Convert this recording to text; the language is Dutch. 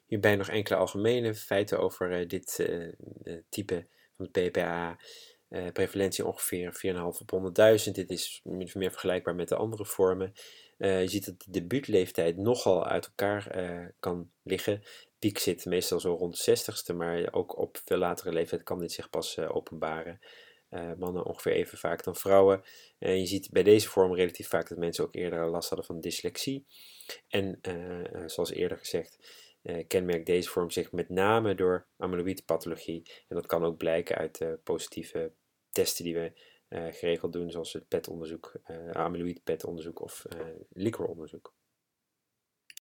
Hierbij nog enkele algemene feiten over dit type van de PPA. Prevalentie ongeveer 4,5 op 100.000. Dit is min of meer vergelijkbaar met de andere vormen. Je ziet dat de debuutleeftijd nogal uit elkaar kan liggen. Piek zit meestal zo rond de 60ste, maar ook op veel latere leeftijd kan dit zich pas openbaren. Mannen ongeveer even vaak dan vrouwen. Je ziet bij deze vorm relatief vaak dat mensen ook eerder last hadden van dyslexie. En zoals eerder gezegd, kenmerkt deze vorm zich met name door amyloïdpathologie. En dat kan ook blijken uit positieve testen die we geregeld doen, zoals het PET-onderzoek, amyloïd PET-onderzoek of liquoronderzoek.